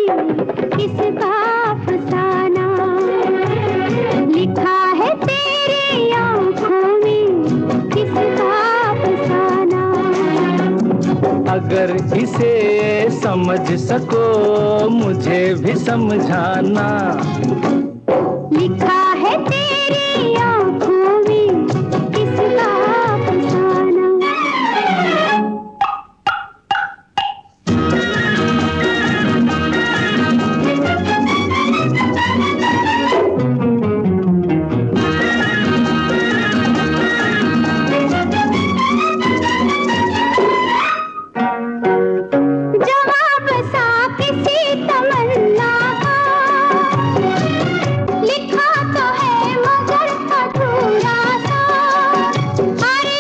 किसका अफसाना, लिखा है तेरी आँखों में किसका अफसाना। अगर इसे समझ सको मुझे भी समझाना, लिखा है तेरी आँखों में किसका अफसाना। जवाब सा किसी तमन्ना का लिखा तो है मगर अधूरा सा। अरे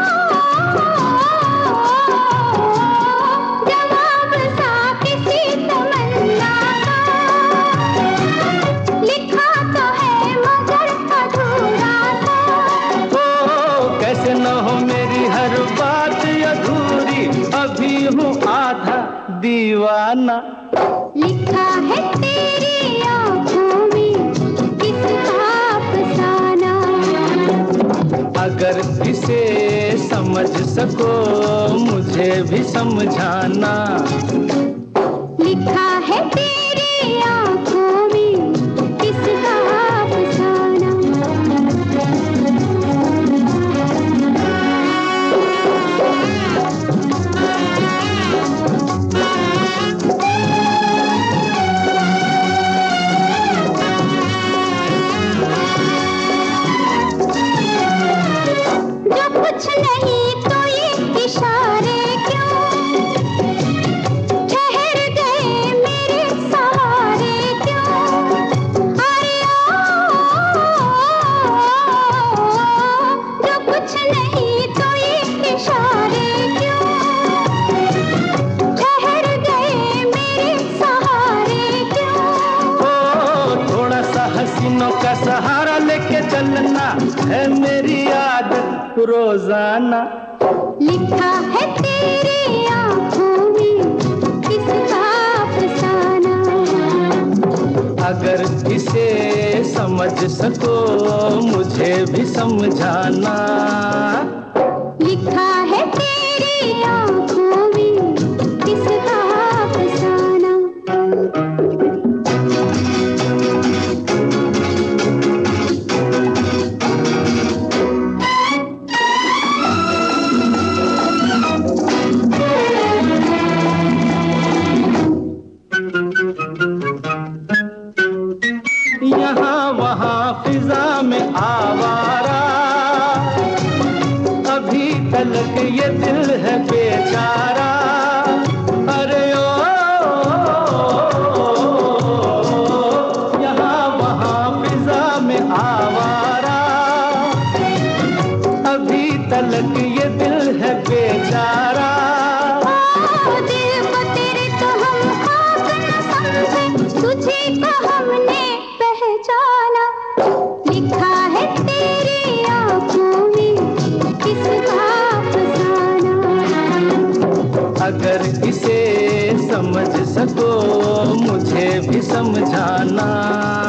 जवाब सा किसी तमन्ना का लिखा तो है मगर अधूरा सा। ओ कैसे न हो मेरी हर बात अधूरी, अभी हूँ आधा दीवाना। लिखा है तेरी आँखों में किसका अफसाना। अगर इसे समझ सको मुझे भी समझाना, लिखा है तेरी आँखों में किसका अफसाना। जो कुछ नहीं तो ये इशारे क्यों, ठहर गए मेरे सहारे क्यों। अरे जो कुछ नहीं तो ये इशारे क्यों, ठहर गए मेरे सहारे क्यों। ओ थोड़ा सा हसीनों का सहारा लेके चलना है मेरी आदत रोजाना। लिखा है तेरी आँखों में किसका अफसाना। अगर इसे समझ सको मुझे भी समझाना, लिखा है तेरी आँखों में किसका अफसाना। यहाँ वहाँ फिजा में आवारा, अभी तलक ये दिल है बेचारा। अरे ओ यहाँ वहाँ फिजा में आवारा, अभी तलक ये दिल है बेचारा। दिल को तेरे तो हम खाक न समझे, तुझे को हमने पहचाना। लिखा है तेरी आँखों में किसका अफसाना। अगर इसे समझ सको मुझे भी समझाना।